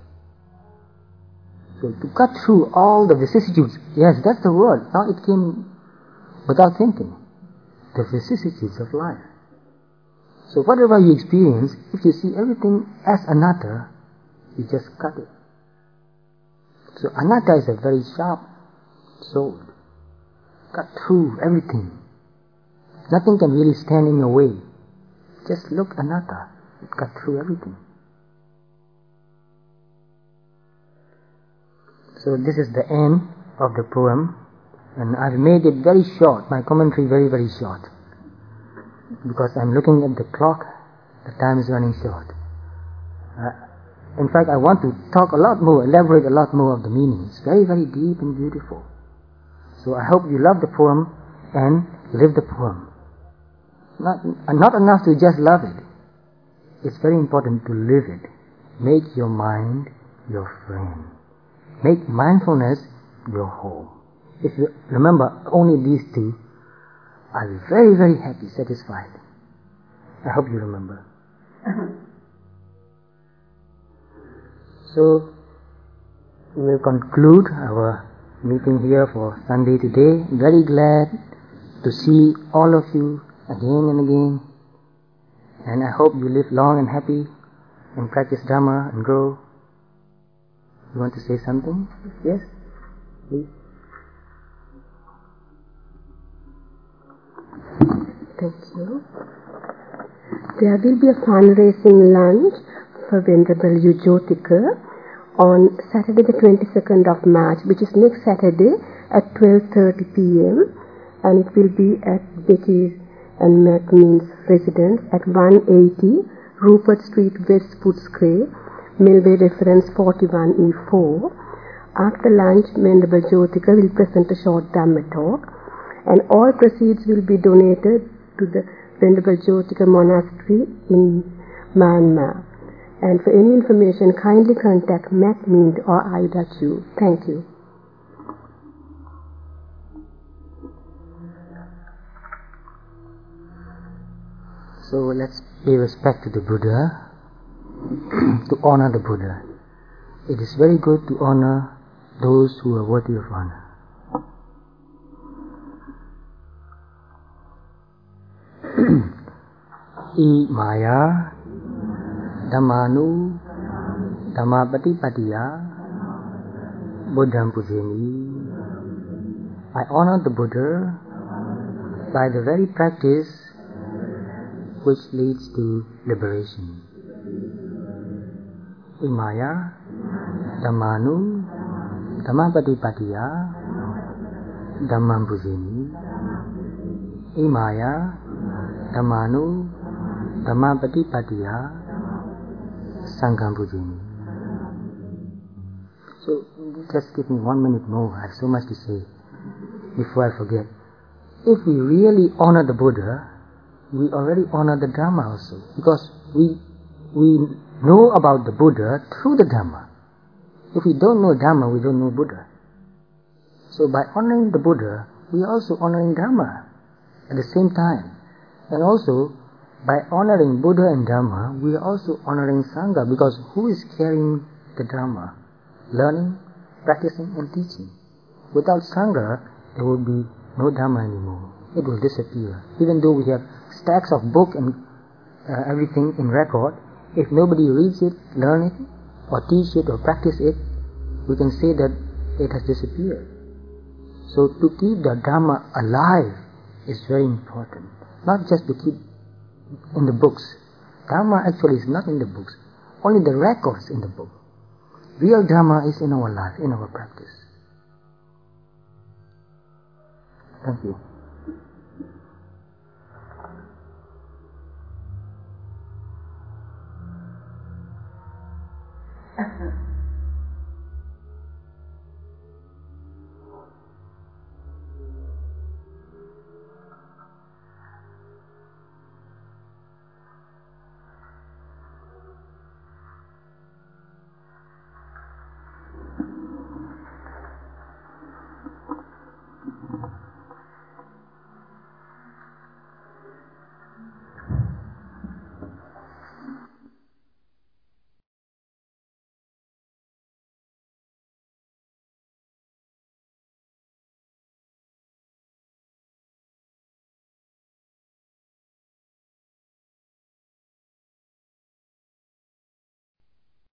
Speaker 1: So to cut through all the vicissitudes, yes, that's the word. Now it came without thinking. The vicissitudes of life. So whatever you experience, if you see everything as anatta, you just cut it. So anatta is a very sharp sword. Cut through everything. Nothing can really stand in your way. Just look anatta. It cut through everything. So this is the end of the poem, and I've made it very short, my commentary very, very short, because I'm looking at the clock, the time is running short. In fact, I want to talk a lot more, elaborate a lot more of the meaning. It's very, very deep and beautiful. So I hope you love the poem and live the poem. Not enough to just love it. It's very important to live it. Make your mind your friend. Make mindfulness your home. If you remember only these two, I'll be very, very happy, satisfied. I hope you remember. So, we will conclude our meeting here for Sunday today. Very glad to see all of you again and again. And I hope you live long and happy and practice Dhamma and grow. You want to say something? Yes? Please.
Speaker 2: Thank you. There will be a fundraising lunch for Venerable U. Jyotika on Saturday the 22nd of March, which is next Saturday at 12:30 p.m. and it will be at Becky and McMean's residence at 180 Rupert Street, West Footscray, Millway reference 41E4. After lunch, Venerable Jyotika will present a short Dhamma talk, and all proceeds will be donated to the Venerable Jyotika Monastery in Myanmar. And for any information, kindly contact MacMead or Ida Chu. Thank you.
Speaker 1: So let's pay respect to the Buddha, to honor the Buddha. It is very good to honor those who are worthy of honor. I Maya Dhammanu Dhammapatipatiya Buddham Pujemi. I honor the Buddha by the very practice which leads to liberation. Imaya Dhammanu Dhammapatipatiya Dhammam Pujemi. Imaya Dhammanu Dhammapatipatiya Sangham Pujemi. So just give me 1 minute more. I have so much to say before I forget. If we really honor the Buddha, we already honor the Dhamma also, because we know about the Buddha through the Dhamma. If we don't know Dhamma, we don't know Buddha. So by honoring the Buddha, we are also honoring Dhamma. at the same time. And also, by honoring Buddha and Dharma, we are also honoring Sangha, because who is carrying the Dharma? Learning, practicing and teaching. Without Sangha, there will be no Dharma anymore. It will disappear. Even though we have stacks of book and everything in record, if nobody reads it, learn it, or teach it, or practice it, we can say that it has disappeared. So to keep the Dharma alive is very important. Not just to keep in the books. Dharma actually is not in the books. Only the records in the book. Real Dharma is in our life, in our practice. Thank you.